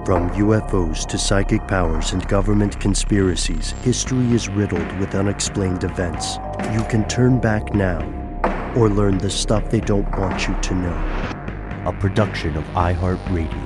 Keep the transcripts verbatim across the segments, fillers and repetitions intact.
From U F Os to psychic powers and government conspiracies, history is riddled with unexplained events. You can turn back now or learn the stuff they don't want you to know. A production of iHeartRadio.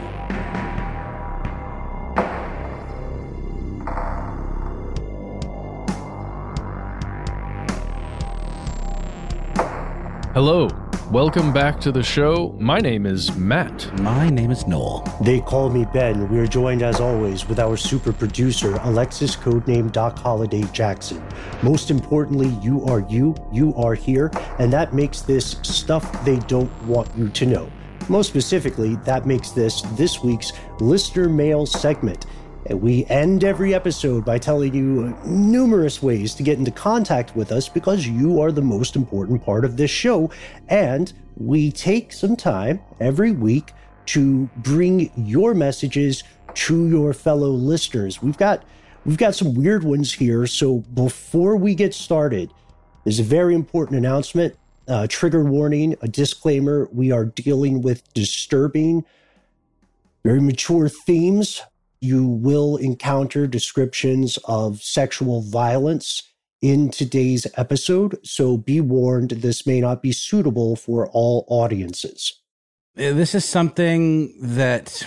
Hello, welcome back to the show. My name is Matt. My name is Noel. They call me Ben. We are joined as always with our super producer, Alexis, codename Doc Holliday Jackson. Most importantly, you are you, you are here, and that makes this stuff they don't want you to know. Most specifically, that makes this this week's listener mail segment. And we end every episode by telling you numerous ways to get into contact with us because you are the most important part of this show. And we take some time every week to bring your messages to your fellow listeners. We've got we've got some weird ones here. So before we get started, there's a very important announcement, uh, trigger warning, a disclaimer. We are dealing with disturbing, very mature themes. You will encounter descriptions of sexual violence in today's episode, so be warned, this may not be suitable for all audiences. This is something that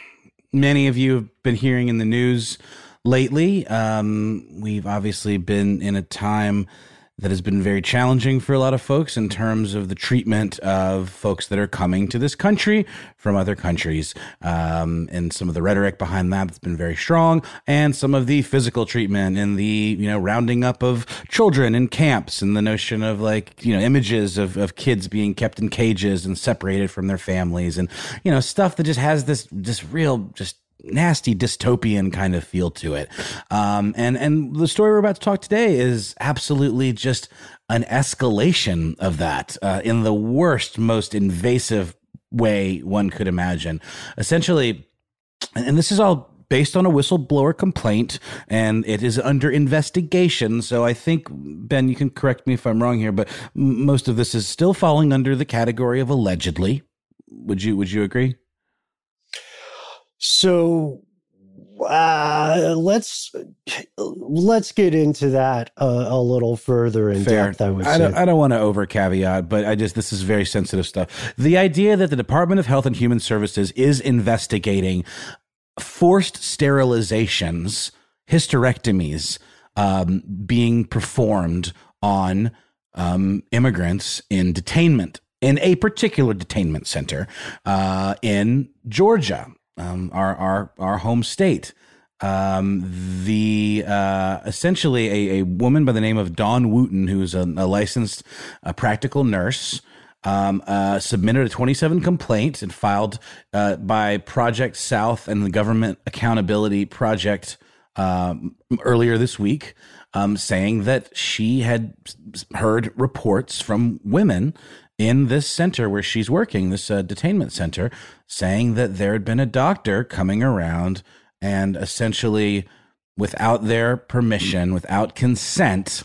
many of you have been hearing in the news lately. Um, we've obviously been in a time that has been very challenging for a lot of folks in terms of the treatment of folks that are coming to this country from other countries. Um, and some of the rhetoric behind that has been very strong, and some of the physical treatment and the, you know, rounding up of children in camps, and the notion of, like, you know, images of, of kids being kept in cages and separated from their families, and, you know, stuff that just has this, this real, just nasty dystopian kind of feel to it. Um, and, and the story we're about to talk today is absolutely just an escalation of that, uh, in the worst, most invasive way one could imagine. Essentially, and this is all based on a whistleblower complaint, and it is under investigation. So I think, Ben, you can correct me if I'm wrong here, but m- most of this is still falling under the category of allegedly. Would you, would you agree? So uh, let's let's get into that uh, a little further in Fair. depth. I would I say. don't, I don't want to over caveat, but I just this is very sensitive stuff. The idea that the Department of Health and Human Services is investigating forced sterilizations, hysterectomies, um, being performed on um, immigrants in detainment, in a particular detainment center uh, in Georgia. Um, our, our, our home state. Um, the, uh, essentially a, a woman by the name of Dawn Wooten, who's a, a licensed uh, practical nurse, um, uh, submitted a twenty-seven complaint and filed, uh, by Project South and the Government Accountability Project, um, earlier this week, um, saying that she had heard reports from women in this center where she's working, this uh, detainment center, saying that there had been a doctor coming around and essentially, without their permission, without consent,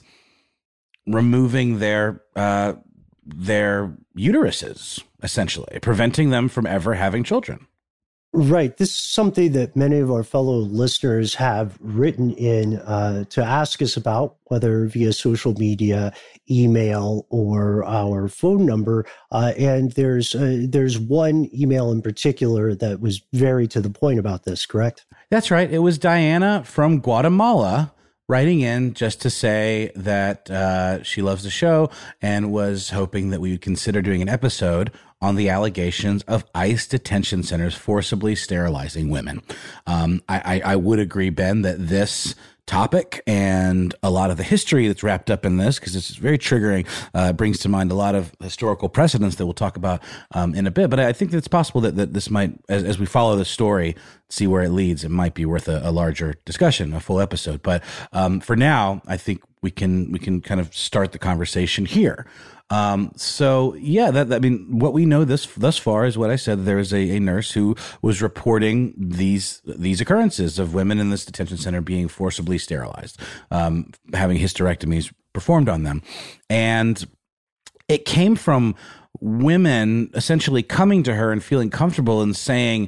removing their uh, their uteruses, essentially, preventing them from ever having children. Right. This is something that many of our fellow listeners have written in uh, to ask us about, whether via social media, email, or our phone number. Uh, and there's uh, there's one email in particular that was very to the point about this, correct? That's right. It was Diana from Guatemala writing in just to say that uh, she loves the show and was hoping that we would consider doing an episode on the allegations of ICE detention centers forcibly sterilizing women. Um, I, I, I would agree, Ben, that this topic and a lot of the history that's wrapped up in this, because it's very triggering, uh, brings to mind a lot of historical precedents that we'll talk about um, in a bit. But I think that it's possible that, that this might, as, as we follow the story, see where it leads, it might be worth a, a larger discussion, a full episode. But um, for now, I think we can we can kind of start the conversation here. Um, so yeah, that, I mean, what we know this thus far is what I said. There is a, a nurse who was reporting these these occurrences of women in this detention center being forcibly sterilized, um, having hysterectomies performed on them, and it came from women essentially coming to her and feeling comfortable and saying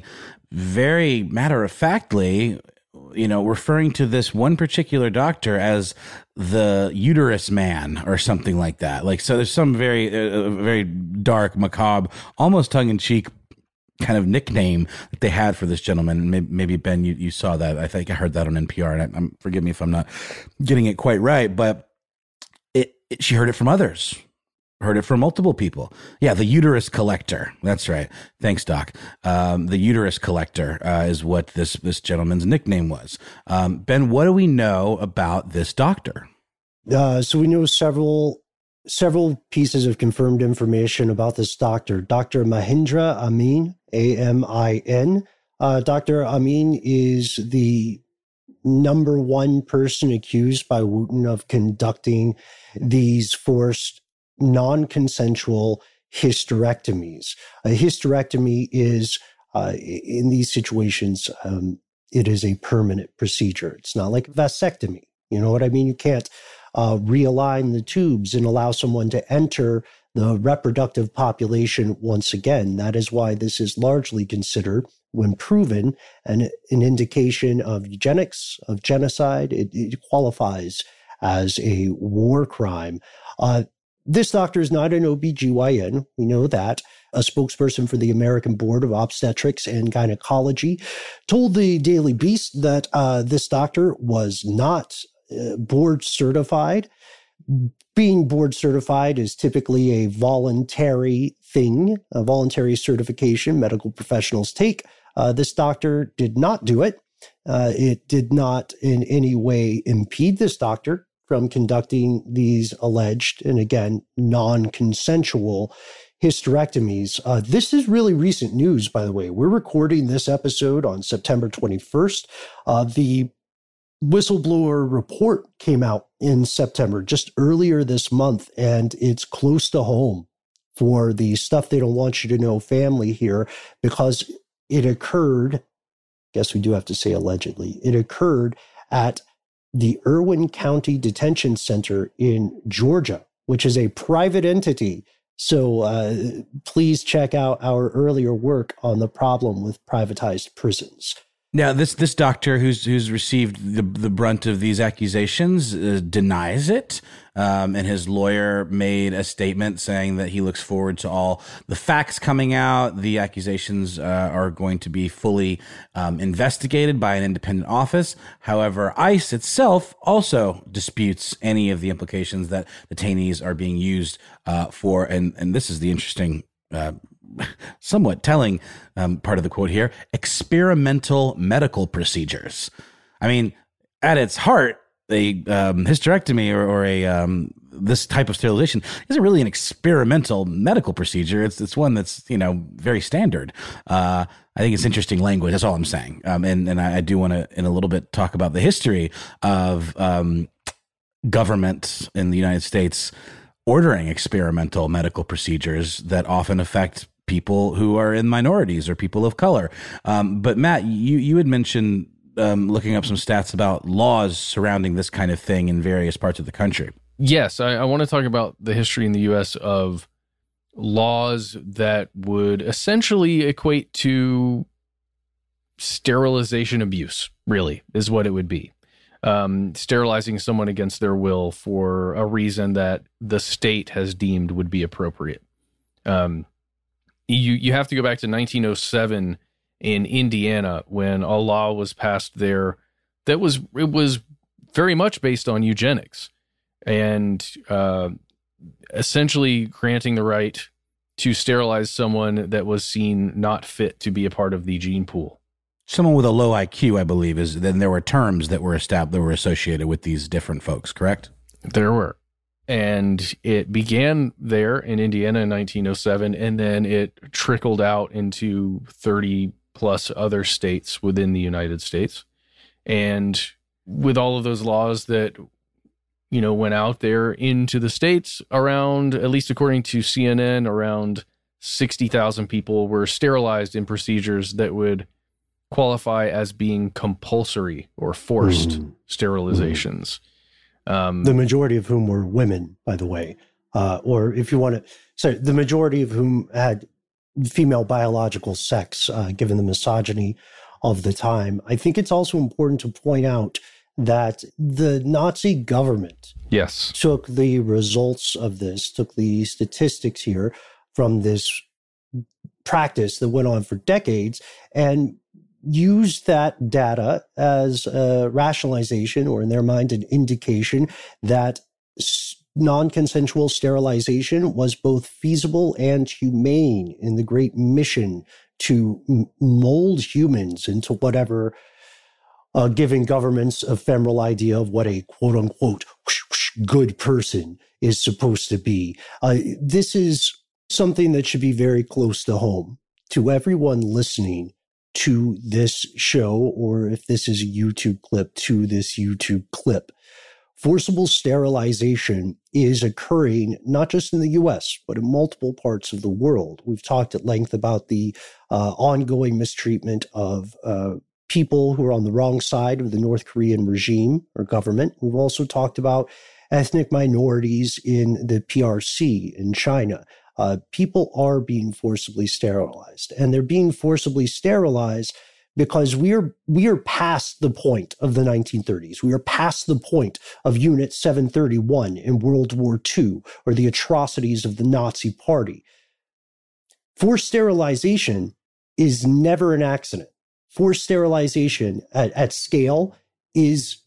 very matter-of-factly, you know, referring to this one particular doctor as the uterus man or something like that. Like, so there's some very, uh, very dark, macabre, almost tongue-in-cheek kind of nickname that they had for this gentleman. Maybe, maybe Ben, you, you saw that. I think I heard that on N P R, and I, I'm, forgive me if I'm not getting it quite right, but it, it she heard it from others. Heard it from multiple people. Yeah, the uterus collector. That's right. Thanks, Doc. Um, the uterus collector uh, is what this this gentleman's nickname was. Um, Ben, what do we know about this doctor? Uh, so we know several several pieces of confirmed information about this doctor. Doctor Mahindra Amin, A M I N. Uh, Doctor Amin is the number one person accused by Wooten of conducting these forced non-consensual hysterectomies. A hysterectomy is, uh, in these situations, um, it is a permanent procedure. It's not like a vasectomy. You know what I mean? You can't uh, realign the tubes and allow someone to enter the reproductive population once again. That is why this is largely considered, when proven, an, an indication of eugenics, of genocide. It, it qualifies as a war crime. Uh, This doctor is not an O B G Y N. We know that. A spokesperson for the American Board of Obstetrics and Gynecology told the Daily Beast that uh, this doctor was not uh, board certified. Being board certified is typically a voluntary thing, a voluntary certification medical professionals take. Uh, this doctor did not do it. Uh, it did not in any way impede this doctor from conducting these alleged, and again, non-consensual hysterectomies. Uh, this is really recent news, by the way. We're recording this episode on September twenty-first. Uh, the whistleblower report came out in September, just earlier this month, and it's close to home for the stuff they don't want you to know family here, because it occurred, I guess we do have to say allegedly, it occurred at the Irwin County Detention Center in Georgia, which is a private entity. So uh, please check out our earlier work on the problem with privatized prisons. Now, this this doctor who's who's received the the brunt of these accusations uh, denies it, um, and his lawyer made a statement saying that he looks forward to all the facts coming out. The accusations uh, are going to be fully um, investigated by an independent office. However, ICE itself also disputes any of the implications that detainees are being used uh, for, and and this is the interesting Uh, somewhat telling um, part of the quote here, experimental medical procedures. I mean, at its heart, a um, hysterectomy or, or a um, this type of sterilization isn't really an experimental medical procedure. It's it's one that's, you know, very standard. Uh, I think it's interesting language. That's all I'm saying. Um, and and I, I do want to, in a little bit, talk about the history of um, government in the United States ordering experimental medical procedures that often affect people who are in minorities or people of color. Um, but Matt, you, you had mentioned um, looking up some stats about laws surrounding this kind of thing in various parts of the country. Yes, I, I want to talk about the history in the U S of laws that would essentially equate to sterilization abuse, really, is what it would be. Um, sterilizing someone against their will for a reason that the state has deemed would be appropriate. Um, you you have to go back to nineteen oh seven in Indiana when a law was passed there that was it was very much based on eugenics and uh, essentially granting the right to sterilize someone that was seen not fit to be a part of the gene pool. Someone with a low I Q, I believe, is then there were terms that were established that were associated with these different folks, correct? There were. And it began there in Indiana in nineteen oh seven, and then it trickled out into thirty plus other states within the United States. And with all of those laws that, you know, went out there into the states, around, at least according to C N N, around sixty thousand people were sterilized in procedures that would qualify as being compulsory or forced mm. sterilizations. Mm. Um, the majority of whom were women, by the way. uh, or if you want to, sorry, the majority of whom had female biological sex, uh, given the misogyny of the time. I think it's also important to point out that the Nazi government yes. took the results of this, took the statistics here from this practice that went on for decades, and used that data as a rationalization, or in their mind, an indication that non-consensual sterilization was both feasible and humane in the great mission to m- mold humans into whatever uh, giving governments ephemeral idea of what a quote-unquote whoosh, whoosh, good person is supposed to be. Uh, this is something that should be very close to home to everyone listening to this show, or if this is a YouTube clip, to this YouTube clip. Forcible sterilization is occurring not just in the U S, but in multiple parts of the world. We've talked at length about the uh, ongoing mistreatment of uh, people who are on the wrong side of the North Korean regime or government. We've also talked about ethnic minorities in the P R C in China. Uh, people are being forcibly sterilized, and they're being forcibly sterilized because we are we are past the point of the nineteen thirties. We are past the point of Unit seven thirty-one in World War Two, or the atrocities of the Nazi Party. Forced sterilization is never an accident. Forced sterilization at, at scale is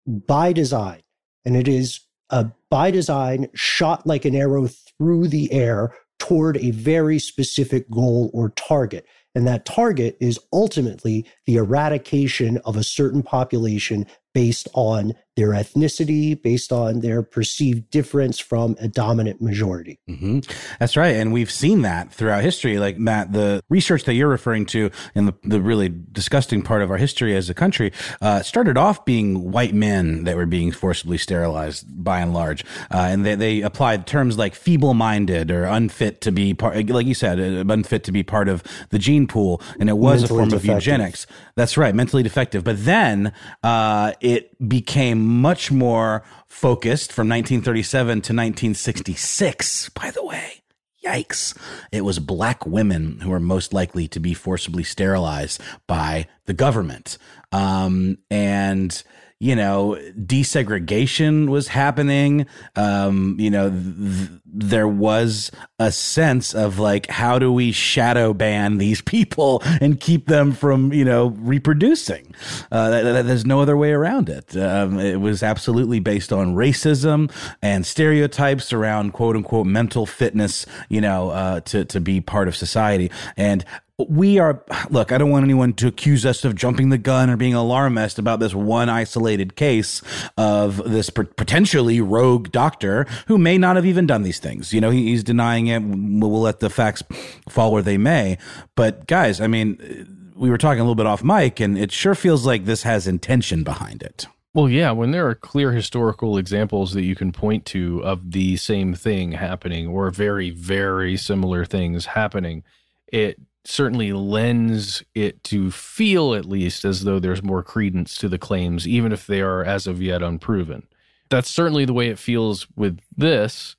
by design, and it is a by design shot like an arrow through the air toward a very specific goal or target. And that target is ultimately the eradication of a certain population based on their ethnicity, based on their perceived difference from a dominant majority. Mm-hmm. That's right. And we've seen that throughout history. Like, Matt, the research that you're referring to in the, the really disgusting part of our history as a country uh, started off being white men that were being forcibly sterilized by and large. Uh, and they, they applied terms like feeble-minded or unfit to be part, like you said, uh, unfit to be part of the gene pool. And it was mentally a form defective. Of eugenics. That's right. Mentally defective. But then uh, it became much more focused from nineteen thirty-seven to nineteen sixty-six, by the way. Yikes. It was black women who were most likely to be forcibly sterilized by the government. Um, and, you know, desegregation was happening. Um, you know, th- there was a sense of like, how do we shadow ban these people and keep them from, you know, reproducing? Uh, th- th- there's no other way around it. Um, it was absolutely based on racism and stereotypes around quote unquote mental fitness, you know, uh, to, to be part of society. And we are, look, I don't want anyone to accuse us of jumping the gun or being alarmist about this one isolated case of this potentially rogue doctor who may not have even done these things. You know, he, he's denying it. We'll, we'll let the facts fall where they may. But guys, I mean, we were talking a little bit off mic, and it sure feels like this has intention behind it. Well, yeah, when there are clear historical examples that you can point to of the same thing happening or very, very similar things happening, it certainly lends it to feel, at least, as though there's more credence to the claims, even if they are as of yet unproven. That's certainly the way it feels with this.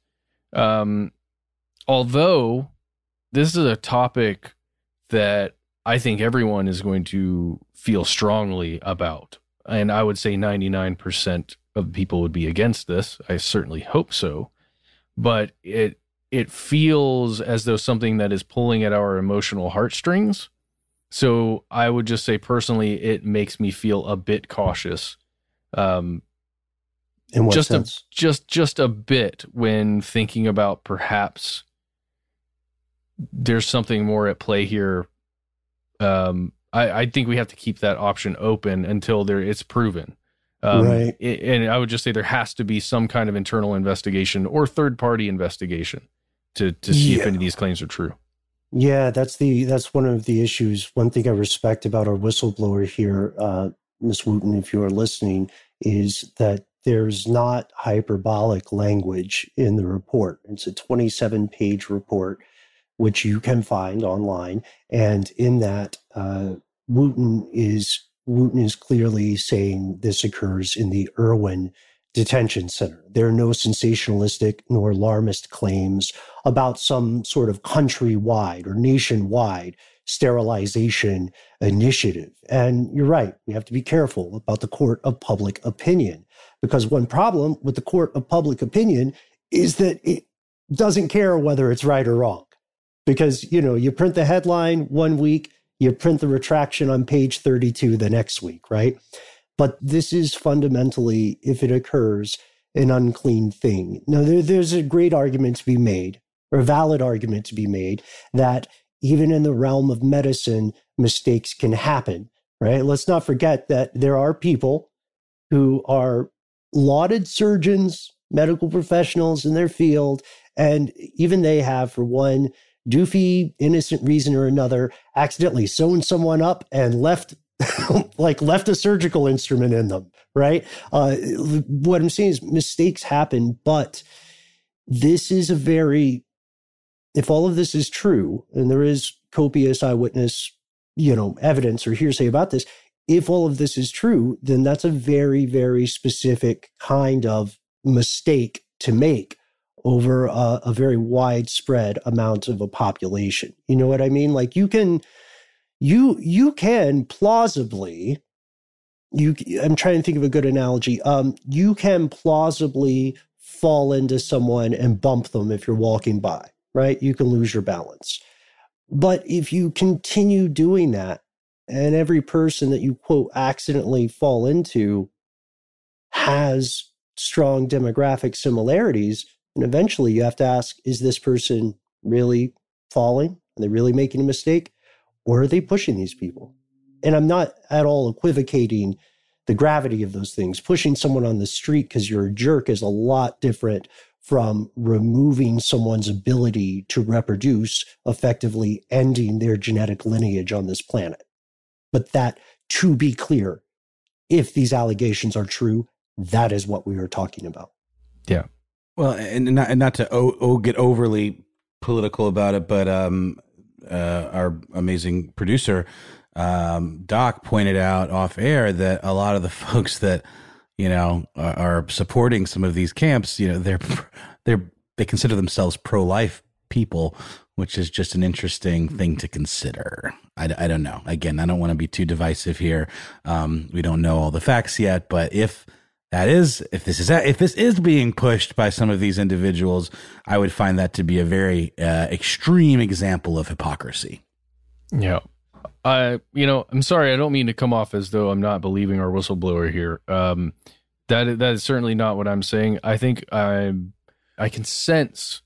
Um, although this is a topic that I think everyone is going to feel strongly about. And I would say ninety-nine percent of people would be against this. I certainly hope so. But it it feels as though something that is pulling at our emotional heartstrings. So I would just say personally, it makes me feel a bit cautious. Um, In what just sense? A, just just a bit when thinking about perhaps there's something more at play here. Um, I, I think we have to keep that option open until there it's proven. Um, right. It, and I would just say there has to be some kind of internal investigation or third-party investigation to to see yeah. if any of these claims are true. Yeah, that's the that's one of the issues. One thing I respect about our whistleblower here, uh, Miz Wooten, if you are listening, is that there's not hyperbolic language in the report. It's a twenty-seven page report, which you can find online, and in that, uh, Wooten is Wooten is clearly saying this occurs in the Irwin detention center. There are no sensationalistic nor alarmist claims about some sort of countrywide or nationwide sterilization initiative. And you're right, we have to be careful about the court of public opinion, because one problem with the court of public opinion is that it doesn't care whether it's right or wrong. Because, you know, you print the headline one week, you print the retraction on page thirty-two the next week, right? But this is fundamentally, if it occurs, an unclean thing. Now, there, there's a great argument to be made, or a valid argument to be made, that even in the realm of medicine, mistakes can happen, right? Let's not forget that there are people who are lauded surgeons, medical professionals in their field, and even they have, for one doofy, innocent reason or another, accidentally sewn someone up and left like left a surgical instrument in them, right? Uh, what I'm saying is mistakes happen, but this is a very, if all of this is true, and there is copious eyewitness, you know, evidence or hearsay about this, if all of this is true, then that's a very, very specific kind of mistake to make over a, a very widespread amount of a population. You know what I mean? Like you can, you you can plausibly, you. I'm trying to think of a good analogy. Um, you can plausibly fall into someone and bump them if you're walking by, right? You can lose your balance. But if you continue doing that, and every person that you, quote, accidentally fall into has strong demographic similarities, and eventually you have to ask, is this person really falling? Are they really making a mistake? Or are they pushing these people? And I'm not at all equivocating the gravity of those things. Pushing someone on the street because you're a jerk is a lot different from removing someone's ability to reproduce, effectively ending their genetic lineage on this planet. But that, to be clear, if these allegations are true, that is what we are talking about. Yeah. Well, and not, and not to o- o- get overly political about it, but um, uh, our amazing producer, um, Doc, pointed out off air that a lot of the folks that, you know, are, are supporting some of these camps, you know, they're they're they consider themselves pro-life people, which is just an interesting thing to consider. I, I don't know. Again, I don't want to be too divisive here. Um, we don't know all the facts yet, but if that is, if this is, if this is being pushed by some of these individuals, I would find that to be a very uh, extreme example of hypocrisy. Yeah. I, you know, I'm sorry. I don't mean to come off as though I'm not believing our whistleblower here. Um, that, that is certainly not what I'm saying. I think I, I can sense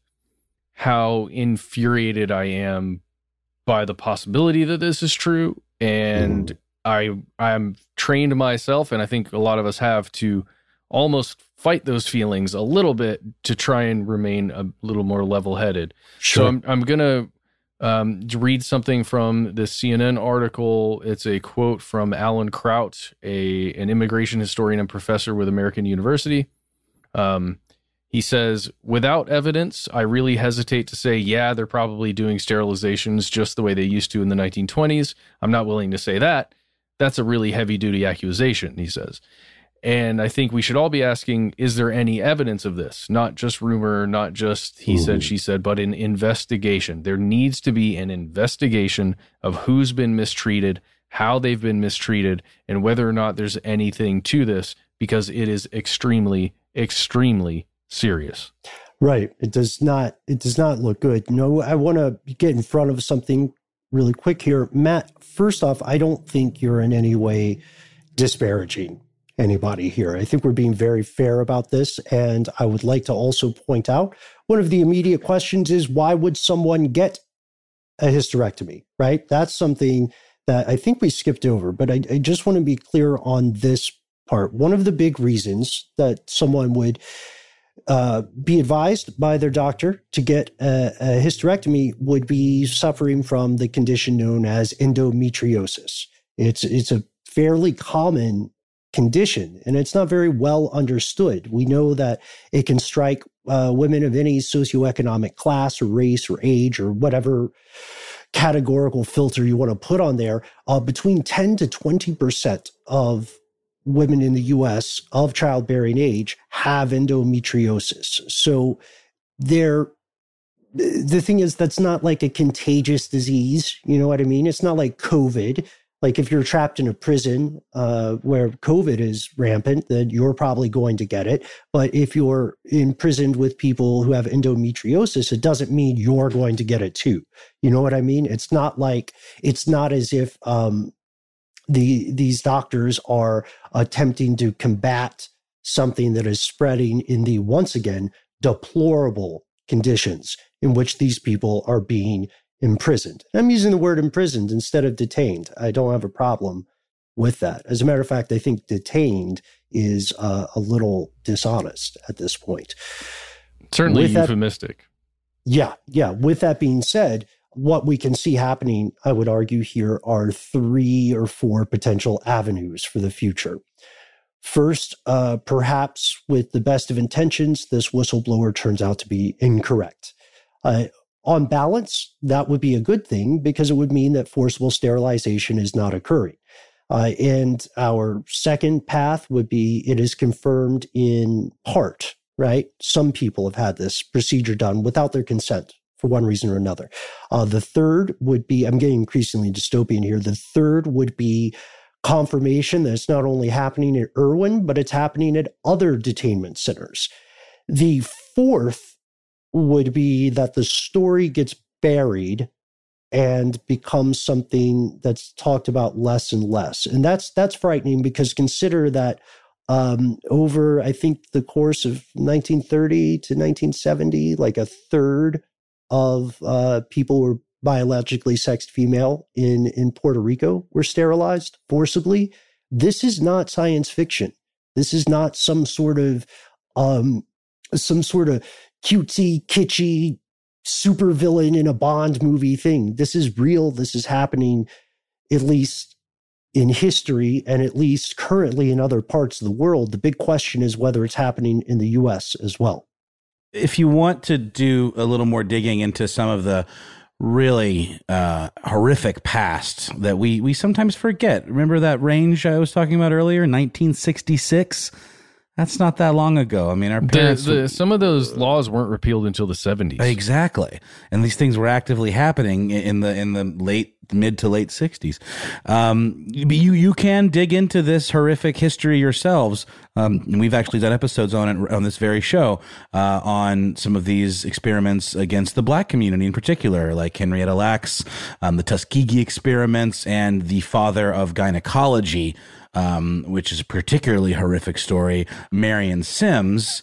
how infuriated I am by the possibility that this is true. And mm. I, I'm trained myself, and I think a lot of us have, to almost fight those feelings a little bit to try and remain a little more level-headed. Sure. So I'm, I'm going to um, read something from this C N N article. It's a quote from Alan Kraut, a, an immigration historian and professor with American University. Um, He says, without evidence, I really hesitate to say, yeah, they're probably doing sterilizations just the way they used to in the nineteen twenties. I'm not willing to say that. That's a really heavy-duty accusation, he says. And I think we should all be asking, is there any evidence of this? Not just rumor, not just he Ooh. said, she said, but an investigation. There needs to be an investigation of who's been mistreated, how they've been mistreated, and whether or not there's anything to this, because it is extremely, extremely serious. Right. It does not, it does not look good. You know, I want to get in front of something really quick here. Matt, first off, I don't think you're in any way disparaging anybody here. I think we're being very fair about this. And I would like to also point out, one of the immediate questions is, why would someone get a hysterectomy, right? That's something that I think we skipped over, but I, I just want to be clear on this part. One of the big reasons that someone would uh, be advised by their doctor to get a, a hysterectomy would be suffering from the condition known as endometriosis. It's, it's a fairly common condition, and it's not very well understood. We know that it can strike uh, women of any socioeconomic class or race or age or whatever categorical filter you want to put on there. Uh, between ten to twenty percent of women in the U S of childbearing age have endometriosis. So they're, the thing is, that's not like a contagious disease. You know what I mean? It's not like COVID. Like if you're trapped in a prison uh, where COVID is rampant, then you're probably going to get it. But if you're imprisoned with people who have endometriosis, it doesn't mean you're going to get it too. You know what I mean? It's not like, it's not as if um, the these doctors are attempting to combat something that is spreading in the, once again, deplorable conditions in which these people are being imprisoned. I'm using the word imprisoned instead of detained. I don't have a problem with that. As a matter of fact, I think detained is uh, a little dishonest at this point. Certainly with euphemistic. That, yeah, yeah. With that being said, what we can see happening, I would argue here, are three or four potential avenues for the future. First, uh, perhaps with the best of intentions, this whistleblower turns out to be incorrect. Uh, on balance, that would be a good thing because it would mean that forcible sterilization is not occurring. Uh, and our second path would be it is confirmed in part, right? Some people have had this procedure done without their consent for one reason or another. Uh, the third would be, I'm getting increasingly dystopian here, the third would be confirmation that it's not only happening at Irwin, but it's happening at other detainment centers. The fourth would be that the story gets buried and becomes something that's talked about less and less. And that's that's frightening because consider that um, over, I think, the course of nineteen thirty to nineteen seventy, like a third of uh, people were biologically sexed female in, in Puerto Rico were sterilized forcibly. This is not science fiction. This is not some sort of um, some sort of cutesy, kitschy supervillain in a Bond movie thing. This is real. This is happening, at least in history and at least currently in other parts of the world. The big question is whether it's happening in the U S as well. If you want to do a little more digging into some of the really uh, horrific past that we, we sometimes forget. Remember that range I was talking about earlier, nineteen sixty-six? That's not that long ago. I mean, our parents... The, the, some of those laws weren't repealed until the seventies. Exactly. And these things were actively happening in the in the late, mid to late sixties. Um, you you can dig into this horrific history yourselves. Um, and we've actually done episodes on it on this very show uh, on some of these experiments against the black community in particular, like Henrietta Lacks, um, the Tuskegee experiments, and the father of gynecology, Um, which is a particularly horrific story, Marion Sims,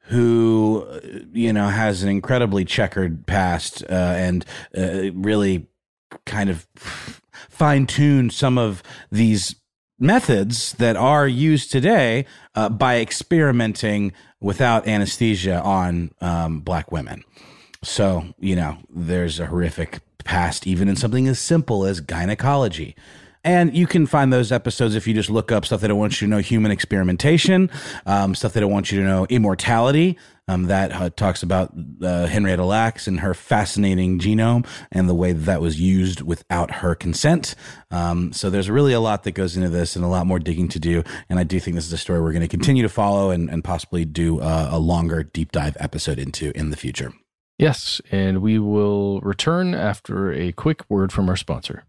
who, you know, has an incredibly checkered past uh, and uh, really kind of fine-tuned some of these methods that are used today uh, by experimenting without anesthesia on um, black women. So, you know, there's a horrific past even in something as simple as gynecology. And you can find those episodes if you just look up stuff they don't want you to know, human experimentation, um, stuff they don't want you to know, immortality. Um, that uh, talks about uh, Henrietta Lacks and her fascinating genome and the way that, that was used without her consent. Um, so there's really a lot that goes into this and a lot more digging to do. And I do think this is a story we're going to continue to follow and, and possibly do uh, a longer deep dive episode into in the future. Yes, and we will return after a quick word from our sponsor.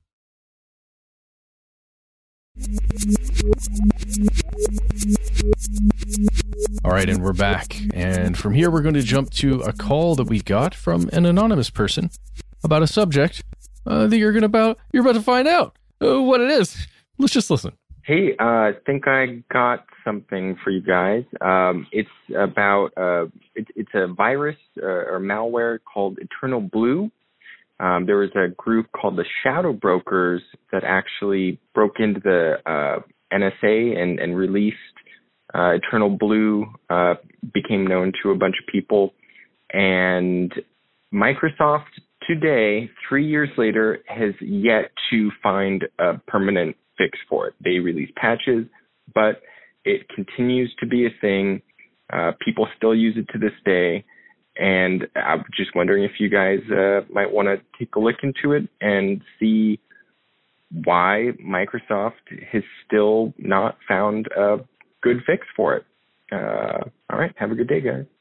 All right, and we're back. And from here, we're going to jump to a call that we got from an anonymous person about a subject uh, that you're going about you're about to find out uh, what it is. Let's just listen. Hey, uh, I think I got something for you guys. Um, it's about uh, it, it's a virus uh, or malware called Eternal Blue. Um, there was a group called the Shadow Brokers that actually broke into the uh, N S A and, and released uh, Eternal Blue, uh, became known to a bunch of people. And Microsoft today, three years later, has yet to find a permanent fix for it. They release patches, but it continues to be a thing. Uh, people still use it to this day. And I'm just wondering if you guys uh, might want to take a look into it and see why Microsoft has still not found a good fix for it. Uh, all right. Have a good day, guys.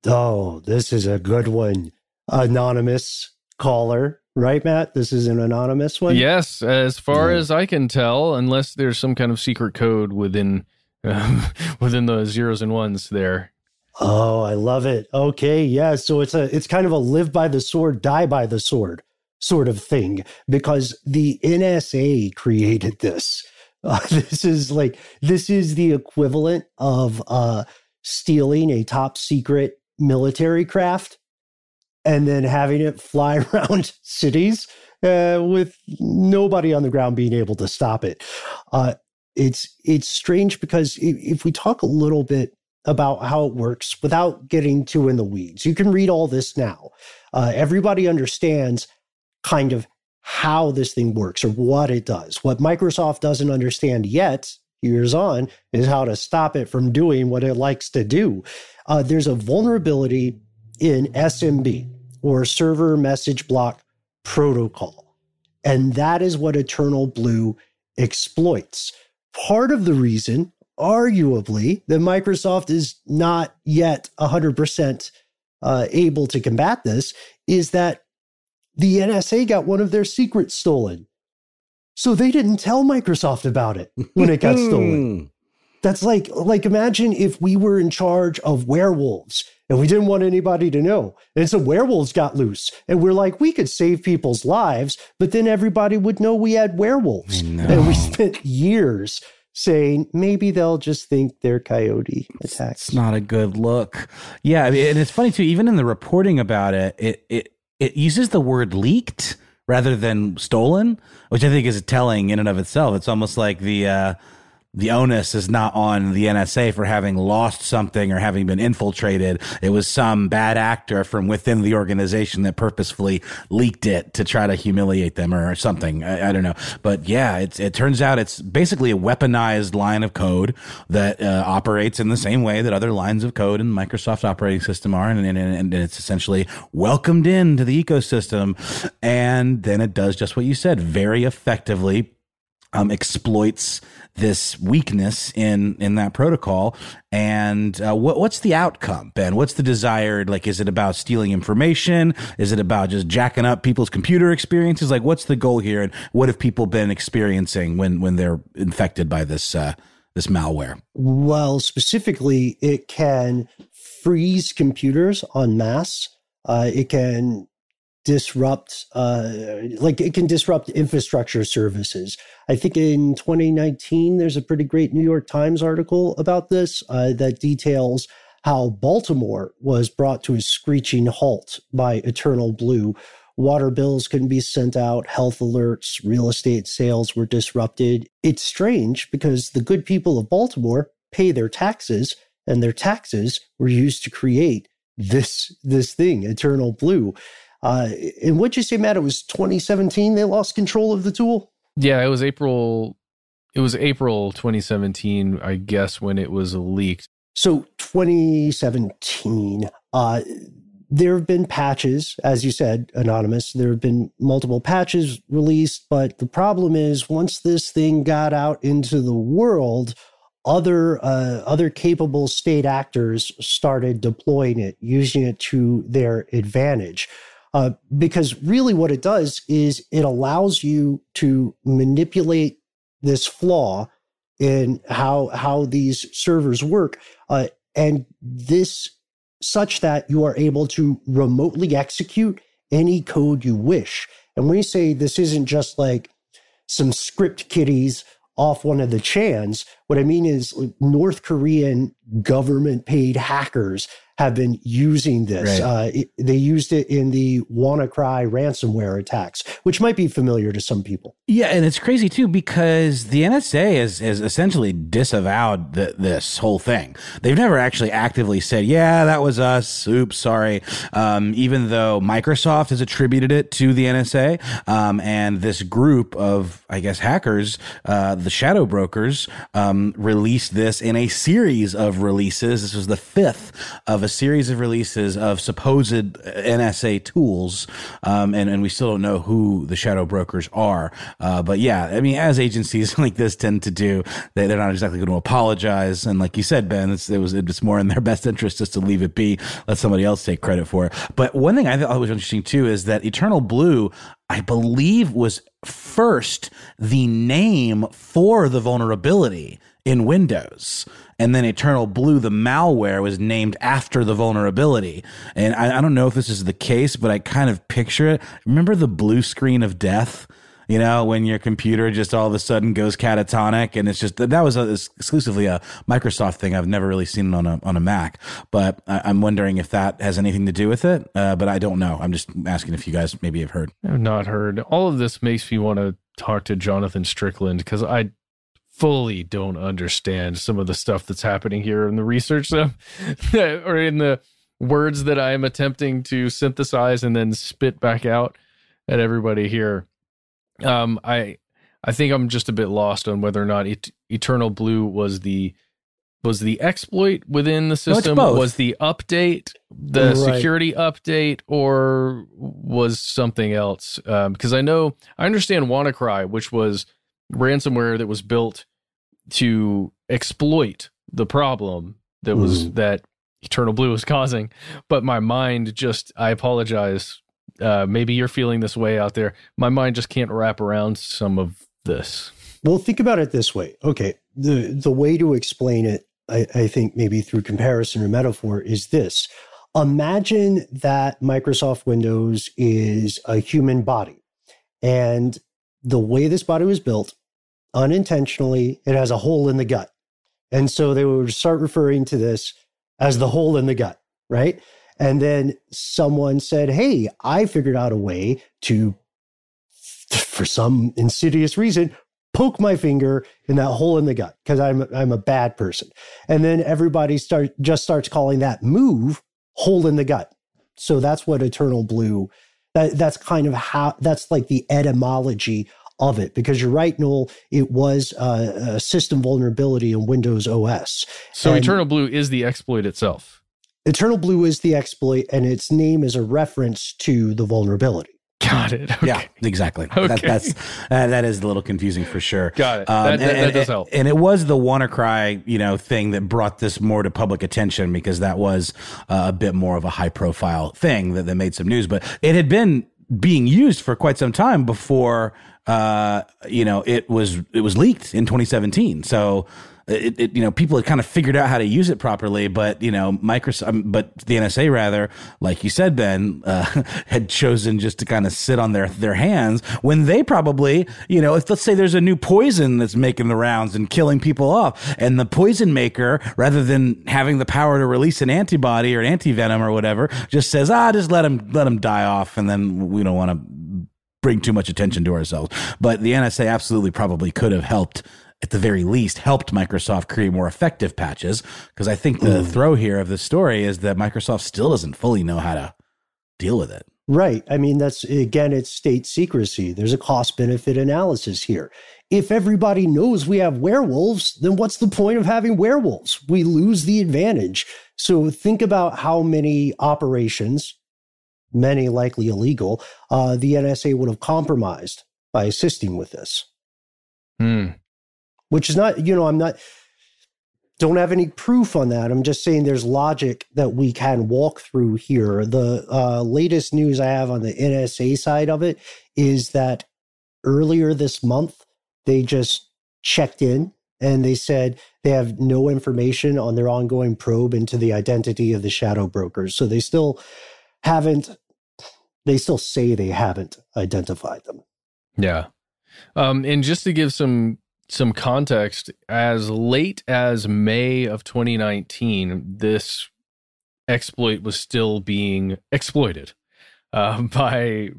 Oh, this is a good one. Anonymous caller, right, Matt? This is an anonymous one? Yes, as far Yeah. as I can tell, unless there's some kind of secret code within um, within the zeros and ones there. Oh, I love it. Okay, yeah. So it's a it's kind of a live by the sword, die by the sword sort of thing, because the N S A created this. Uh, this is like this is the equivalent of uh, stealing a top secret military craft and then having it fly around cities uh, with nobody on the ground being able to stop it. Uh, it's it's strange because if, if we talk a little bit about how it works without getting too in the weeds, you can read all this now. Uh, everybody understands kind of how this thing works or what it does. What Microsoft doesn't understand yet, years on, is how to stop it from doing what it likes to do. Uh, there's a vulnerability in S M B, or Server Message Block Protocol, and that is what Eternal Blue exploits. Part of the reason, arguably, that Microsoft is not yet one hundred percent uh, able to combat this is that the N S A got one of their secrets stolen. So they didn't tell Microsoft about it when it got stolen. That's like, like imagine if we were in charge of werewolves and we didn't want anybody to know. And so werewolves got loose and we're like, we could save people's lives, but then everybody would know we had werewolves. And we spent years saying maybe they'll just think they're coyote attacks. It's not a good look. Yeah, I mean, and it's funny too, even in the reporting about it, it it it uses the word leaked rather than stolen, which I think is telling in and of itself. It's almost like the uh, the onus is not on the N S A for having lost something or having been infiltrated. It was some bad actor from within the organization that purposefully leaked it to try to humiliate them or something. I, I don't know. But yeah, it's, it turns out it's basically a weaponized line of code that uh, operates in the same way that other lines of code in the Microsoft operating system are. And, and, and it's essentially welcomed into the ecosystem. And then it does just what you said, very effectively um, exploits this weakness in, in that protocol. And uh, what, what's the outcome, Ben? What's the desired, like, is it about stealing information? Is it about just jacking up people's computer experiences? Like, what's the goal here? And what have people been experiencing when, when they're infected by this, uh, this malware? Well, specifically, it can freeze computers en masse. Uh, it can disrupt, uh, like it can disrupt infrastructure services. I think in twenty nineteen, there's a pretty great New York Times article about this uh, that details how Baltimore was brought to a screeching halt by Eternal Blue. Water bills couldn't be sent out, health alerts, real estate sales were disrupted. It's strange because the good people of Baltimore pay their taxes, and their taxes were used to create this, this thing, Eternal Blue. Uh, and what'd you say, Matt? It was twenty seventeen they lost control of the tool? Yeah, it was April. It was April twenty seventeen, I guess, when it was leaked. So twenty seventeen, uh, there have been patches, as you said, Anonymous. There have been multiple patches released, but the problem is once this thing got out into the world, other uh, other capable state actors started deploying it, using it to their advantage. Uh, because really what it does is it allows you to manipulate this flaw in how how these servers work, uh, and this such that you are able to remotely execute any code you wish. And when you say this isn't just like some script kiddies off one of the chans, what I mean is North Korean government-paid hackers have been using this. Right. Uh, it, they used it in the WannaCry ransomware attacks, which might be familiar to some people. Yeah, and it's crazy too because the N S A has, has essentially disavowed the, this whole thing. They've never actually actively said, yeah, that was us. Oops, sorry. Um, even though Microsoft has attributed it to the N S A, um, and this group of, I guess, hackers, uh, the shadow brokers, um, um, released this in a series of releases. This was the fifth of a series of releases of supposed N S A tools, um, and, and we still don't know who the shadow brokers are. Uh, but yeah, I mean, as agencies like this tend to do, they, they're not exactly going to apologize. And like you said, Ben, it's, it was it's more in their best interest just to leave it be, let somebody else take credit for it. But one thing I thought was interesting too is that Eternal Blue, I believe, was first the name for the vulnerability in Windows. And then Eternal Blue, the malware, was named after the vulnerability. And I, I don't know if this is the case, but I kind of picture it. Remember the blue screen of death? You know, when your computer just all of a sudden goes catatonic, and it's just, that was a, exclusively a Microsoft thing. I've never really seen it on a on a Mac, but I, I'm wondering if that has anything to do with it. Uh, but I don't know. I'm just asking if you guys maybe have heard. I've not heard. All of this makes me want to talk to Jonathan Strickland, because I fully don't understand some of the stuff that's happening here in the research stuff, or in the words that I am attempting to synthesize and then spit back out at everybody here. Um, I, I think I'm just a bit lost on whether or not et- Eternal Blue was the, was the exploit within the system, no, was the update, the Right. security update, or was something else? Um, because I know, I understand WannaCry, which was ransomware that was built to exploit the problem that was, Mm. that Eternal Blue was causing. But my mind just, I apologize. Uh, maybe you're feeling this way out there. My mind just can't wrap around some of this. Well, think about it this way. Okay. The, the way to explain it, I, I think maybe through comparison or metaphor, is this. Imagine that Microsoft Windows is a human body. And the way this body was built, unintentionally, it has a hole in the gut. And so they would start referring to this as the hole in the gut, right? And then someone said, hey, I figured out a way to, for some insidious reason, poke my finger in that hole in the gut because I'm, I'm a bad person. And then everybody start just starts calling that move hole in the gut. So that's what Eternal Blue, that, that's kind of how, that's like the etymology of it. Because you're right, Noel, it was a, a system vulnerability in Windows O S. So And Eternal Blue is the exploit itself. Eternal Blue is the exploit, and its name is a reference to the vulnerability. Got it. Okay. Yeah, exactly. Okay. That, that's uh, that is a little confusing for sure. Got it. Um, That- that- and, that does and- help. And it was the WannaCry, you know, thing that brought this more to public attention, because that was uh, a bit more of a high profile thing that, that made some news. But it had been being used for quite some time before, uh, you know, it was it was leaked in twenty seventeen. So. It, it, you know, people had kind of figured out how to use it properly, but, you know, Microsoft, um, but the N S A rather, like you said, Ben, uh, had chosen just to kind of sit on their, their hands when they probably, you know, if let's say there's a new poison that's making the rounds and killing people off, and the poison maker, rather than having the power to release an antibody or an antivenom or whatever, just says, ah, just let them, let them die off. And then we don't want to bring too much attention to ourselves. But the N S A absolutely probably could have helped, at the very least, helped Microsoft create more effective patches. Because I think the Mm. throw here of the story is that Microsoft still doesn't fully know how to deal with it. Right. I mean, that's, again, it's state secrecy. There's a cost-benefit analysis here. If everybody knows we have werewolves, then what's the point of having werewolves? We lose the advantage. So think about how many operations, many likely illegal, uh, the N S A would have compromised by assisting with this. Hmm. Which is not, you know, I'm not, don't have any proof on that. I'm just saying there's logic that we can walk through here. The uh, latest news I have on the N S A side of it is that earlier this month, they just checked in and they said they have no information on their ongoing probe into the identity of the shadow brokers. So they still haven't, they still say they haven't identified them. Yeah. Um, and just to give some some context, as late as May of twenty nineteen, this exploit was still being exploited uh, by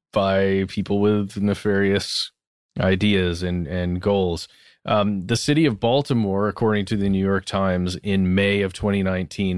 by people with nefarious ideas and, and goals. Um, the city of Baltimore, according to the New York Times, in May of twenty nineteen,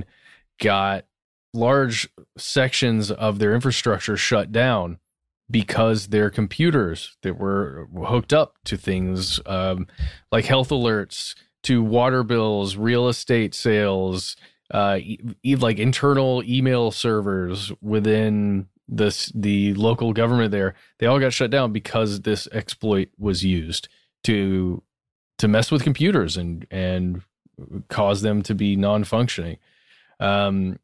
got large sections of their infrastructure shut down because their computers that were hooked up to things um, like health alerts, to water bills, real estate sales, uh, e- like internal email servers within this the local government there. They all got shut down because this exploit was used to to mess with computers and and cause them to be non-functioning. Um,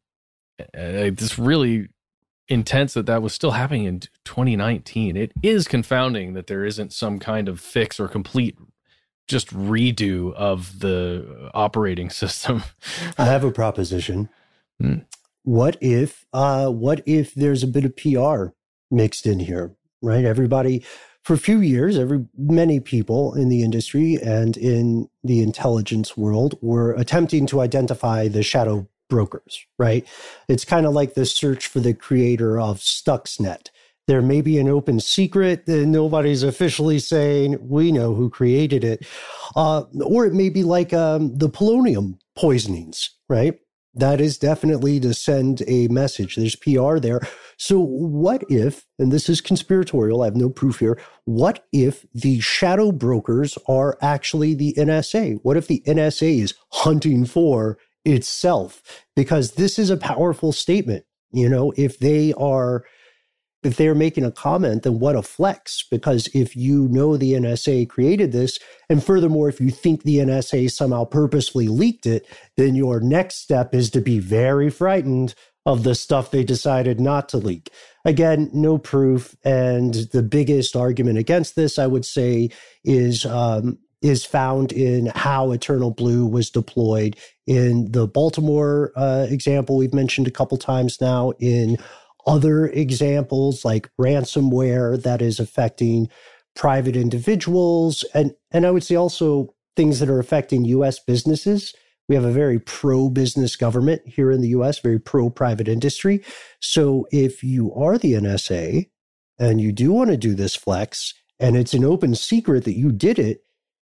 it's really intense that that was still happening in twenty nineteen. It is confounding that there isn't some kind of fix or complete just redo of the operating system. I have a proposition. Hmm. What if, uh, what if there's a bit of P R mixed in here, right? Everybody, for a few years, every many people in the industry and in the intelligence world were attempting to identify the shadow brokers, right? It's kind of like the search for the creator of Stuxnet. There may be an open secret that nobody's officially saying we know who created it. Uh, or it may be like um, the polonium poisonings, right? That is definitely to send a message. There's P R there. So what if, and this is conspiratorial, I have no proof here, what if the shadow brokers are actually the N S A? What if the N S A is hunting for itself? Because this is a powerful statement. You know, if they are... If they're making a comment, then what a flex. Because if you know the N S A created this, and furthermore, if you think the N S A somehow purposefully leaked it, then your next step is to be very frightened of the stuff they decided not to leak. Again, no proof. And the biggest argument against this, I would say, is um, is found in how Eternal Blue was deployed in the Baltimore uh, example we've mentioned a couple times now, in other examples like ransomware that is affecting private individuals, and, and I would say also things that are affecting U S businesses. We have a very pro-business government here in the U S, very pro-private industry. So if you are the N S A and you do want to do this flex, and it's an open secret that you did it,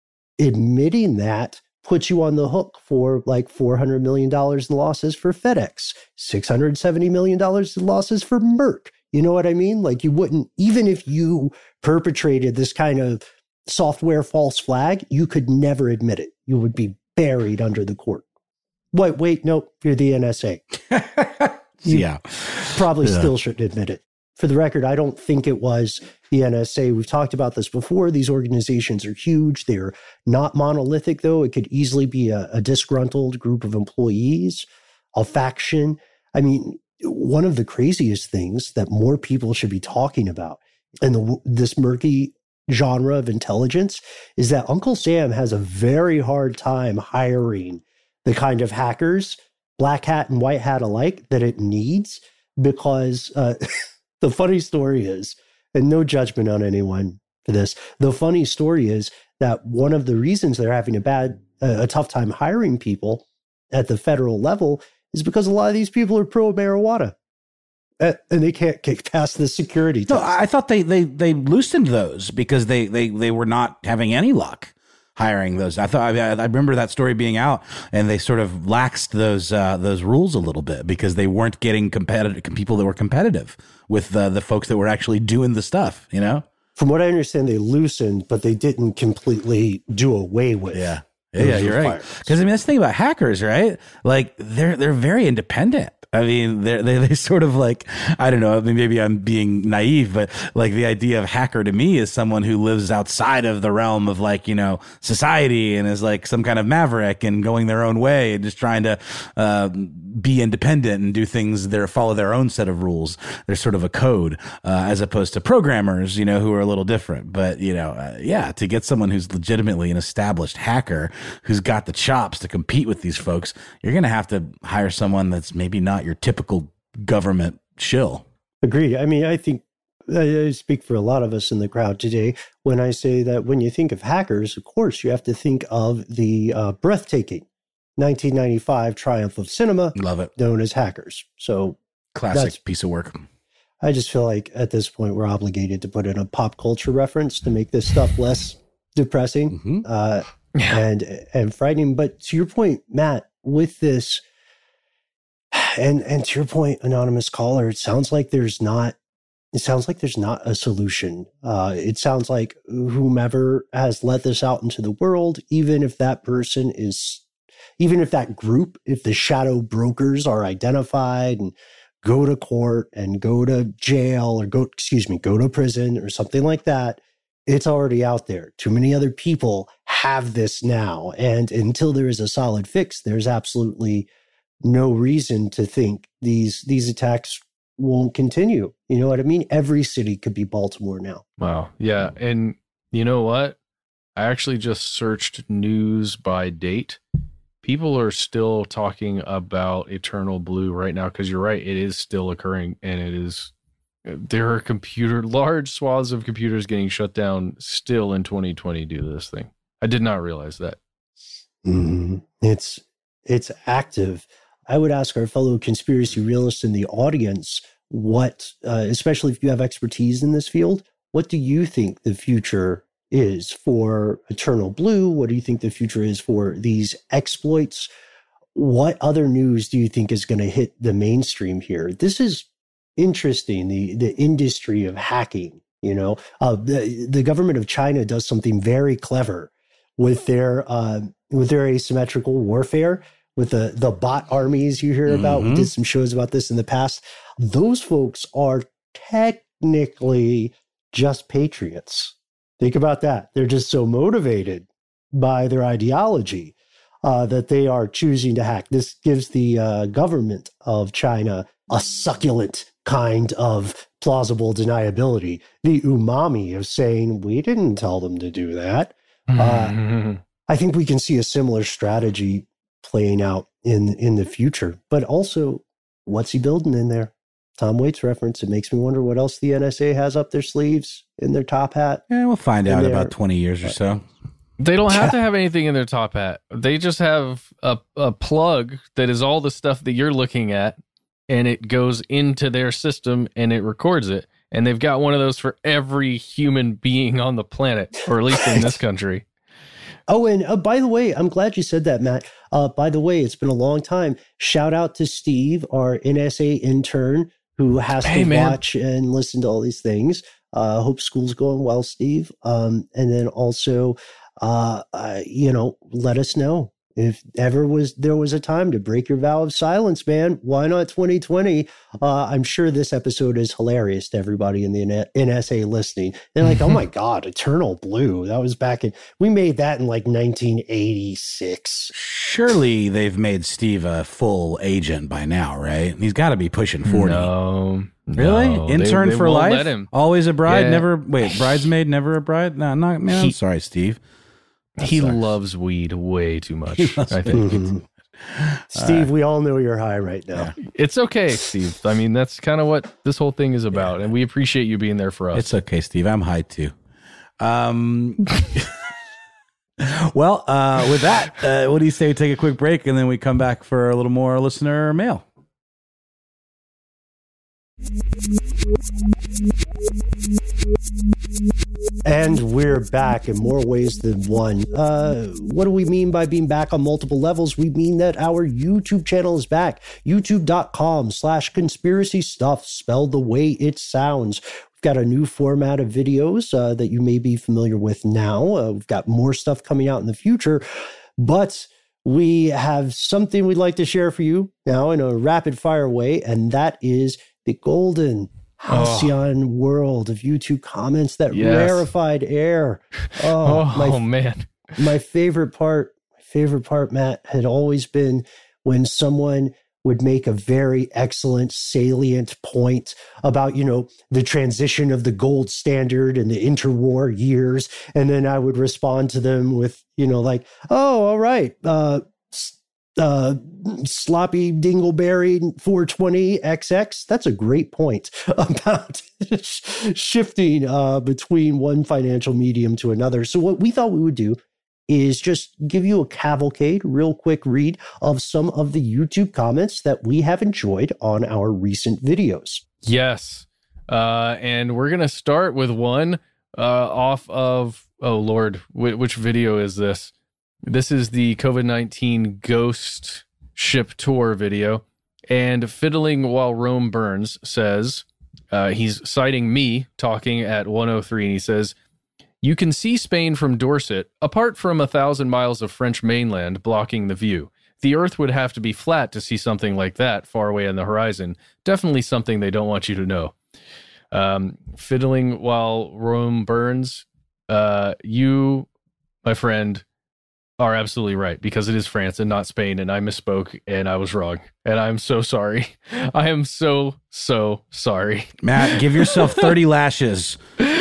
admitting that puts you on the hook for like four hundred million dollars in losses for FedEx, six hundred seventy million dollars in losses for Merck. You know what I mean? Like, you wouldn't, even if you perpetrated this kind of software false flag, you could never admit it. You would be buried under the court. Wait, wait, no, you're the N S A. You yeah. Probably yeah. still shouldn't admit it. For the record, I don't think it was the N S A. We've talked about this before. These organizations are huge. They're not monolithic, though. It could easily be a, a disgruntled group of employees, a faction. I mean, one of the craziest things that more people should be talking about in the, this murky genre of intelligence is that Uncle Sam has a very hard time hiring the kind of hackers, black hat and white hat alike, that it needs, because... Uh, The funny story is, and no judgment on anyone for this, the funny story is that one of the reasons they're having a bad, uh, a tough time hiring people at the federal level is because a lot of these people are pro-marijuana. Uh, and they can't get past the security test. No, I thought they they they loosened those because they they they were not having any luck hiring those. I thought I, I remember that story being out, and they sort of laxed those uh, those rules a little bit because they weren't getting competitive people that were competitive with uh, the folks that were actually doing the stuff. You know, from what I understand, they loosened, but they didn't completely do away with. Yeah, yeah, yeah you're right. Because I mean, that's the thing about hackers, right? Like they're they're very independent. I mean, they they they sort of like, I don't know, I mean, maybe I'm being naive, but like the idea of hacker to me is someone who lives outside of the realm of like, you know, society and is like some kind of maverick and going their own way and just trying to uh, be independent and do things that follow their own set of rules. There's sort of a code uh, as opposed to programmers, you know, who are a little different. But, you know, uh, yeah, to get someone who's legitimately an established hacker who's got the chops to compete with these folks, you're going to have to hire someone that's maybe not your typical government shill. Agreed. I mean, I think I speak for a lot of us in the crowd today when I say that when you think of hackers, of course, you have to think of the uh, breathtaking nineteen ninety-five triumph of cinema. Love it. Known as Hackers. So classic piece of work. I just feel like at this point we're obligated to put in a pop culture reference to make this stuff less depressing Mm-hmm. uh, and and frightening. But to your point, Matt, with this, and and to your point, anonymous caller, it sounds like there's not it sounds like there's not a solution. Uh, it sounds like whomever has let this out into the world, even if that person is, even if that group, if the shadow brokers are identified and go to court and go to jail or go, excuse me, go to prison or something like that, it's already out there. Too many other people have this now. And until there is a solid fix, there's absolutely no reason to think these these attacks won't continue. You know what I mean? Every city could be Baltimore now. Wow. Yeah. And you know what? I actually just searched news by date. People are still talking about Eternal Blue right now because you're right. It is still occurring, and it is. There are computer large swaths of computers getting shut down still in twenty twenty due to this thing. I did not realize that. Mm-hmm. It's it's active. I would ask our fellow conspiracy realists in the audience, what, uh, especially if you have expertise in this field, what do you think the future is for Eternal Blue? What do you think the future is for these exploits? What other news do you think is going to hit the mainstream here? This is interesting, the the industry of hacking. You know, uh, the the government of China does something very clever with their uh, with their asymmetrical warfare, with the the bot armies you hear about. Mm-hmm. We did some shows about this in the past. Those folks are technically just patriots. Think about that. They're just so motivated by their ideology uh, that they are choosing to hack. This gives the uh, government of China a succulent kind of plausible deniability, the umami of saying, we didn't tell them to do that. Mm-hmm. Uh, I think we can see a similar strategy playing out in, in the future. But also, what's he building in there? Tom Waits reference. It makes me wonder what else the N S A has up their sleeves, in their top hat. Yeah, we'll find out in about twenty years or so. They don't have to have anything in their top hat. They just have a, a plug that is all the stuff that you're looking at, and it goes into their system and it records it. And they've got one of those for every human being on the planet, or at least in this country. Oh, and uh, by the way, I'm glad you said that, Matt. Uh, by the way, it's been a long time. Shout out to Steve, our N S A intern, who has hey, to man. watch and listen to all these things. Uh, hope school's going well, Steve. Um, and then also, uh, uh, you know, let us know if ever was there was a time to break your vow of silence, man. Why not twenty twenty? Uh, I'm sure this episode is hilarious to everybody in the N S A listening. They're like, oh my God, Eternal Blue. That was back in, we made that in like nineteen eighty-six. Surely they've made Steve a full agent by now, right? He's got to be pushing forty. No. Really? No, Intern they, they for won't life? let him. Always a bride, yeah. never, wait, bridesmaid, never a bride? No, not, man, I'm he, sorry, Steve. That he sucks. loves weed way too much, I think. Mm-hmm. Steve, uh, we all know you're high right now. Yeah. It's okay, Steve. I mean, that's kind of what this whole thing is about, yeah. and we appreciate you being there for us. It's okay, Steve. I'm high too. Um, well, uh, with that, uh, what do you say we take a quick break and then we come back for a little more listener mail? And we're back in more ways than one. Uh, what do we mean by being back on multiple levels? We mean that our YouTube channel is back. YouTube.com slash conspiracy stuff, spelled the way it sounds. We've got a new format of videos uh, that you may be familiar with now. Uh, we've got more stuff coming out in the future, but we have something we'd like to share for you now in a rapid fire way, and that is the golden halcyon oh. world of YouTube comments that yes. rarefied air. Oh, oh my, man. My favorite part, my favorite part, Matt, had always been when someone would make a very excellent, salient point about, you know, the transition of the gold standard and the interwar years. And then I would respond to them with, you know, like, oh, all right, uh, uh sloppy dingleberry four twenty X X. That's a great point about shifting uh between one financial medium to another. So what we thought we would do is just give you a cavalcade, real quick read of some of the YouTube comments that we have enjoyed on our recent videos. Yes. Uh and we're gonna start with one uh off of, oh Lord, wh- which video is this? This is the COVID nineteen ghost ship tour video. And Fiddling While Rome Burns says, Uh, he's citing me talking at one oh three, and he says, "You can see Spain from Dorset, apart from a thousand miles of French mainland blocking the view. The Earth would have to be flat to see something like that far away on the horizon. Definitely something they don't want you to know." Um, fiddling while Rome burns. Uh, you, my friend, are absolutely right, because it is France and not Spain, and I misspoke and I was wrong, and I'm so sorry. I am so so sorry. Matt, give yourself thirty lashes.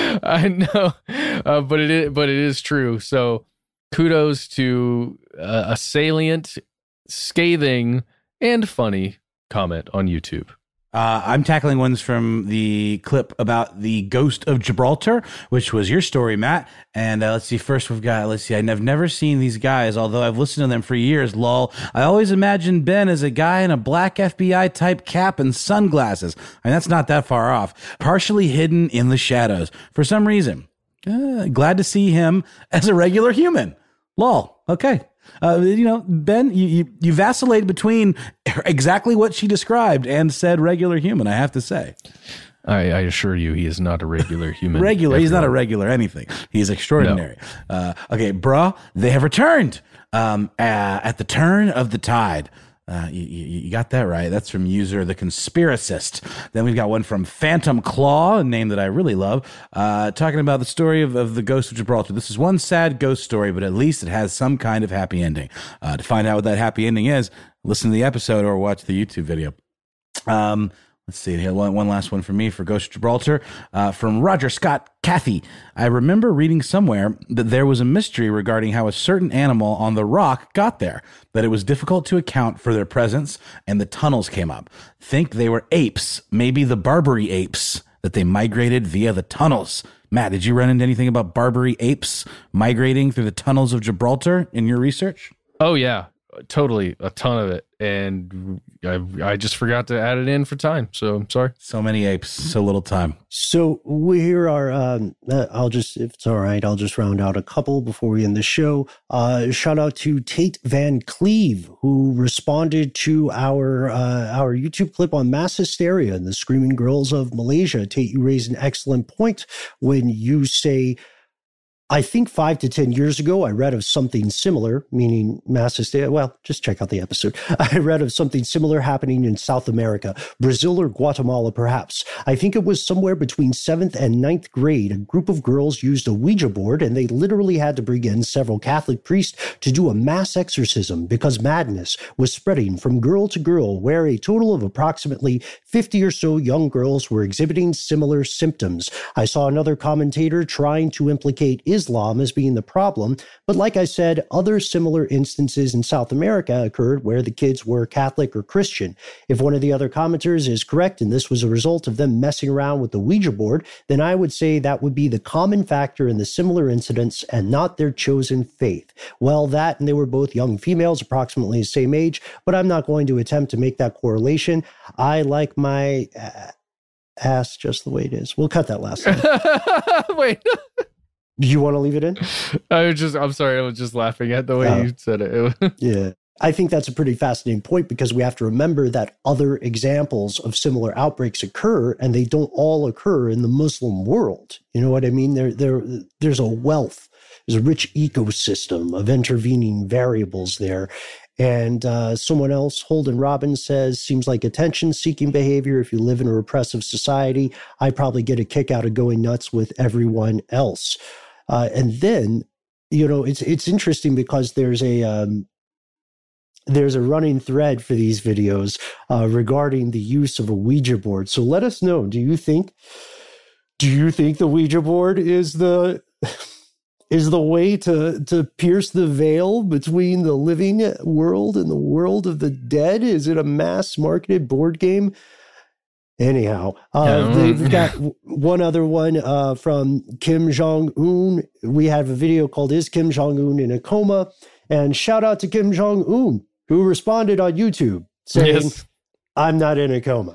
I know, uh, but it is, but it is true. So kudos to uh, a salient, scathing, and funny comment on YouTube. Uh, I'm tackling ones from the clip about the Ghost of Gibraltar, which was your story, Matt. And uh, let's see, first we've got, let's see, I've never seen these guys, although I've listened to them for years, lol. I always imagined Ben as a guy in a black F B I type cap and sunglasses. I mean, that's not that far off. Partially hidden in the shadows. For some reason. Uh, glad to see him as a regular human. Lol. Okay. Uh, you know, Ben, you, you, you vacillate between exactly what she described and said regular human, I have to say. I, I assure you, he is not a regular human. Regular. He's not a regular anything. He's extraordinary. No. Uh, okay, bruh, they have returned um, uh, at the turn of the tide. Uh, you, you, you got that right. That's from user The Conspiracist. Then we've got one from Phantom Claw, a name that I really love, uh, talking about the story of, of the Ghost of Gibraltar. This is one sad ghost story, but at least it has some kind of happy ending. Uh, to find out what that happy ending is, listen to the episode or watch the YouTube video. Um, Let's see here. One, one last one for me for Ghost of Gibraltar uh, from Roger Scott Cathy. I remember reading somewhere that there was a mystery regarding how a certain animal on the rock got there, that it was difficult to account for their presence, and the tunnels came up. Think they were apes, maybe the Barbary apes, that they migrated via the tunnels. Matt, did you run into anything about Barbary apes migrating through the tunnels of Gibraltar in your research? Oh, yeah. Totally, a ton of it, and I I just forgot to add it in for time, so I'm sorry. So many apes, so little time. So we here are, um, uh, I'll just, if it's all right, I'll just round out a couple before we end the show. Uh, shout out to Tate Van Cleve, who responded to our uh, our YouTube clip on mass hysteria and the screaming girls of Malaysia. Tate, you raised an excellent point when you say, I think five to ten years ago, I read of something similar, meaning mass hysteria. Well, just check out the episode. I read of something similar happening in South America, Brazil or Guatemala, perhaps. I think it was somewhere between seventh and ninth grade. A group of girls used a Ouija board, and they literally had to bring in several Catholic priests to do a mass exorcism because madness was spreading from girl to girl, where a total of approximately fifty or so young girls were exhibiting similar symptoms. I saw another commentator trying to implicate Islam Islam as being the problem. But like I said, other similar instances in South America occurred where the kids were Catholic or Christian. If one of the other commenters is correct and this was a result of them messing around with the Ouija board, then I would say that would be the common factor in the similar incidents and not their chosen faith. Well, that, and they were both young females, approximately the same age, but I'm not going to attempt to make that correlation. I like my uh, ass just the way it is. We'll cut that last one. Wait. Do you want to leave it in? I was just, I'm sorry, I was just laughing at the way oh. you said it. Yeah. I think that's a pretty fascinating point because we have to remember that other examples of similar outbreaks occur and they don't all occur in the Muslim world. You know what I mean? There, there, there's a wealth, there's a rich ecosystem of intervening variables there. And uh, someone else, Holden Robbins, says, seems like attention-seeking behavior. If you live in a repressive society, I probably get a kick out of going nuts with everyone else. Uh, and then, you know, it's it's interesting because there's a um, there's a running thread for these videos uh, regarding the use of a Ouija board. So let us know. Do you think do you think the Ouija board is the is the way to to pierce the veil between the living world and the world of the dead? Is it a mass marketed board game? Anyhow, uh, they've got one other one uh, from Kim Jong-un. We have a video called Is Kim Jong-un in a Coma? And shout out to Kim Jong-un, who responded on YouTube saying, yes. I'm not in a coma.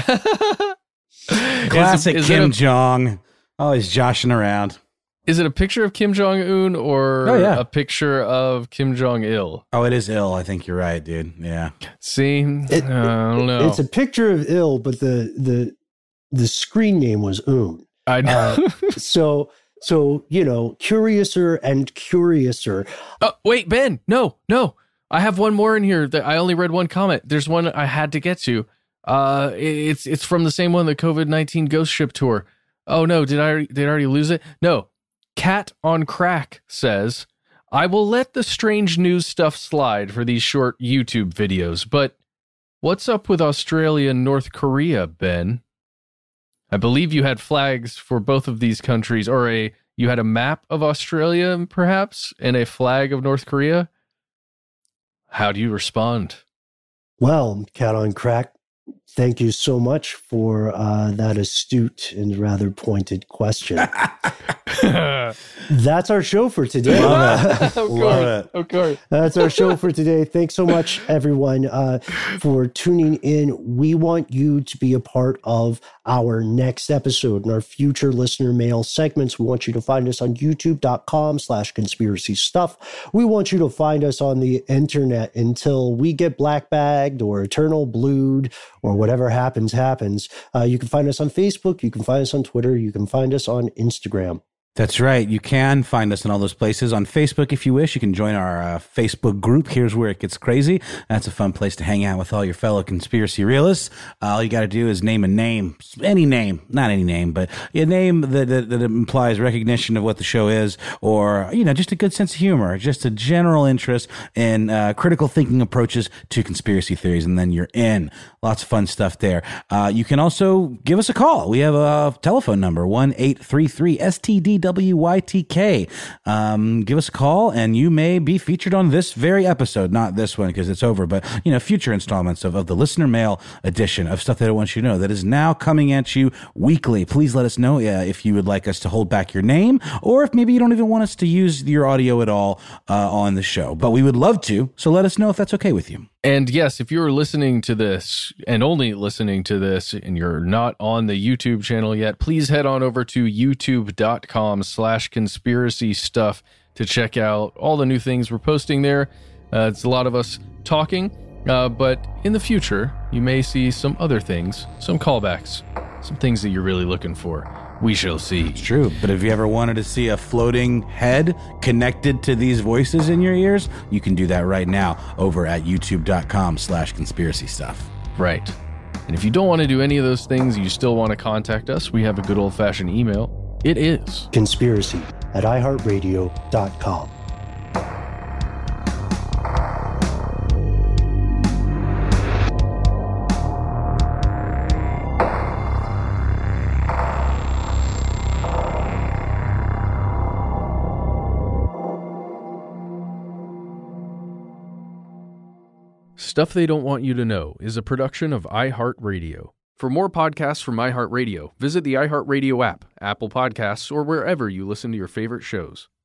Classic is, is Kim a, Jong. Always joshing around. Is it a picture of Kim Jong-un or oh, yeah. a picture of Kim Jong-il? Oh, it is Il. I think you're right, dude. Yeah. See? It, uh, I don't know. It's a picture of Il, but the the the screen name was Un. I know. Uh, so, so, you know, Curiouser and Curiouser. Oh, wait, Ben, no, no. I have one more in here that I only read one comment. There's one I had to get to. Uh, it's it's from the same one, the COVID nineteen Ghost Ship Tour. Oh no, did I did I already lose it? No. Cat on Crack says, I will let the strange news stuff slide for these short YouTube videos, but what's up with Australia and North Korea, Ben? I believe you had flags for both of these countries, or a you had a map of Australia, perhaps, and a flag of North Korea. How do you respond? Well, Cat on Crack, thank you so much for uh, that astute and rather pointed question. That's our show for today. Love it. of course, Love it. of course. That's our show for today. Thanks so much, everyone, uh, for tuning in. We want you to be a part of our next episode and our future listener mail segments. We want you to find us on youtube.com slash conspiracy stuff. We want you to find us on the internet until we get black bagged or eternal blued or whatever happens, happens. Uh, you can find us on Facebook. You can find us on Twitter. You can find us on Instagram. That's right. You can find us in all those places. On Facebook, if you wish, you can join our uh, Facebook group. Here's Where It Gets Crazy. That's a fun place to hang out with all your fellow conspiracy realists. Uh, all you got to do is name a name, any name, not any name, but a name that, that, that implies recognition of what the show is, or, you know, just a good sense of humor, just a general interest in uh, critical thinking approaches to conspiracy theories, and then you're in. Lots of fun stuff there. Uh, you can also give us a call. We have a telephone number, one eight three three S T D W Y T K. Um, give us a call and you may be featured on this very episode. Not this one because it's over, but, you know, future installments of, of the listener mail edition of Stuff They Don't Want You to Know that is now coming at you weekly. Please let us know uh, if you would like us to hold back your name, or if maybe you don't even want us to use your audio at all uh, on the show. But we would love to, so let us know if that's okay with you. And yes, if you're listening to this and only listening to this and you're not on the YouTube channel yet, please head on over to youtube.com slash conspiracy stuff to check out all the new things we're posting there. Uh, it's a lot of us talking, uh, but in the future, you may see some other things, some callbacks, some things that you're really looking for. We shall see. It's true. But if you ever wanted to see a floating head connected to these voices in your ears, you can do that right now over at youtube.com slash conspiracy stuff. Right. And if you don't want to do any of those things, you still want to contact us, we have a good old-fashioned email. It is conspiracy at i heart radio dot com. Stuff They Don't Want You to Know is a production of iHeartRadio. For more podcasts from iHeartRadio, visit the iHeartRadio app, Apple Podcasts, or wherever you listen to your favorite shows.